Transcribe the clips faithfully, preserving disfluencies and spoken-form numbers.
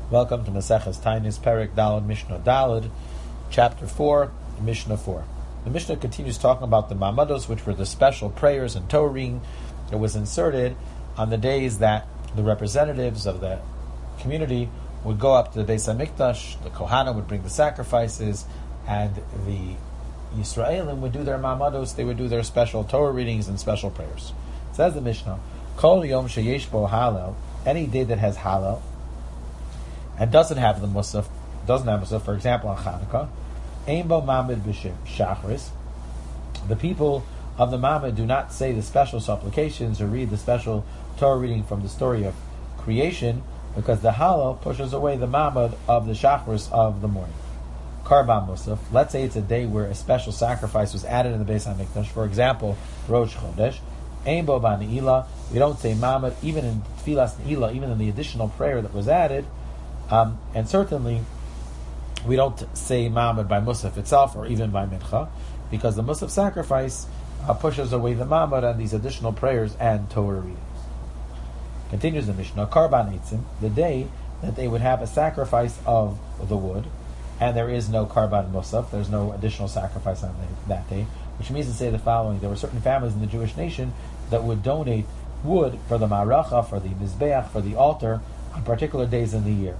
Welcome to Maseches Tainis, Perek Daled, Mishnah Daled, Chapter four, Mishnah four. The Mishnah continues talking about the Ma'amados, which were the special prayers and Torah reading that was inserted on the days that the representatives of the community would go up to the Beis HaMikdash, the Kohanim would bring the sacrifices, and the Yisraelim would do their Ma'amados, they would do their special Torah readings and special prayers. It says the Mishnah, Kol Yom Sheyesh Bo Halel, any day that has Halel, and doesn't have the Musaf, doesn't have Musaf, for example, on Chanukah, Ein Bo Mamid B'Shem Shachris, the people of the Mamid do not say the special supplications or read the special Torah reading from the story of creation, because the Halal pushes away the Mamid of the Shachris of the morning. Karban Musaf, let's say it's a day where a special sacrifice was added in the Beis HaMikdash, for example, Rosh Chodesh, Ein Bo Ba'Ne'ilah, we don't say Mamid, even in Tfilas Ne'ilah, even in the additional prayer that was added, Um, and certainly, we don't say Mamad by Musaf itself or even by Mincha, because the Musaf sacrifice uh, pushes away the Mamad and these additional prayers and Torah readings. Continues the Mishnah, Karban Eitzim, the day that they would have a sacrifice of the wood, and there is no Karban Musaf, there's no additional sacrifice on the, that day, which means to say the following: there were certain families in the Jewish nation that would donate wood for the Maracha, for the Mizbeach, for the altar, on particular days in the year.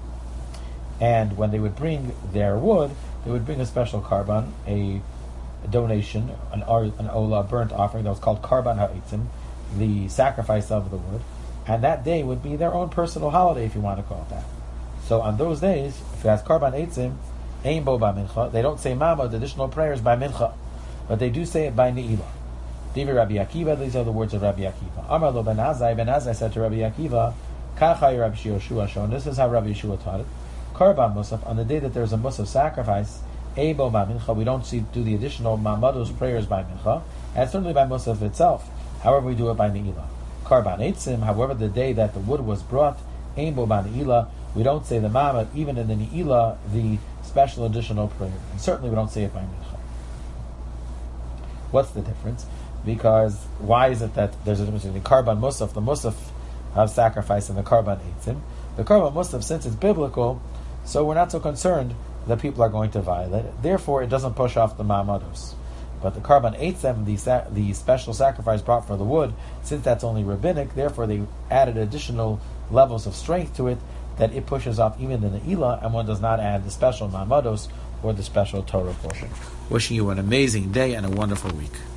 And when they would bring their wood, they would bring a special karban, a, a donation, an, an ola, burnt offering that was called karban ha'itzim, the sacrifice of the wood. And that day would be their own personal holiday, if you want to call it that. So on those days, if it has karban ha'itzim, ein bo ba mincha, they don't say mama, the additional prayers by mincha, but they do say it by ne'ilah. Divi Rabbi Akiva, these are the words of Rabbi Akiva. Amar lo ben Azai, ben Azai said to Rabbi Akiva, Kachai Rabbi Yoshua shon, this is how Rabbi Yeshua taught it. Karban Musaf, on the day that there's a Musaf sacrifice, Ebo by Mincha, we don't see, do the additional Ma'amados prayers by Mincha, and certainly by Musaf itself. However, we do it by Ne'ilah. Karban Eitzim, however, the day that the wood was brought, Ebo by Ne'ilah, we don't say the Ma'amad, even in the Ne'ilah, the special additional prayer. And certainly we don't say it by Mincha. What's the difference? Because why is it that there's a difference between the Karban Musaf, the Musaf of sacrifice, and the Karban Eitzim? The Karban Musaf, since it's biblical, so we're not so concerned that people are going to violate it. Therefore, it doesn't push off the Ma'amados. But the Karban Eitzim, the, sa- the special sacrifice brought for the wood, since that's only rabbinic, therefore they added additional levels of strength to it that it pushes off even the Ne'ilah, and one does not add the special Ma'amados or the special Torah portion. Wishing you an amazing day and a wonderful week.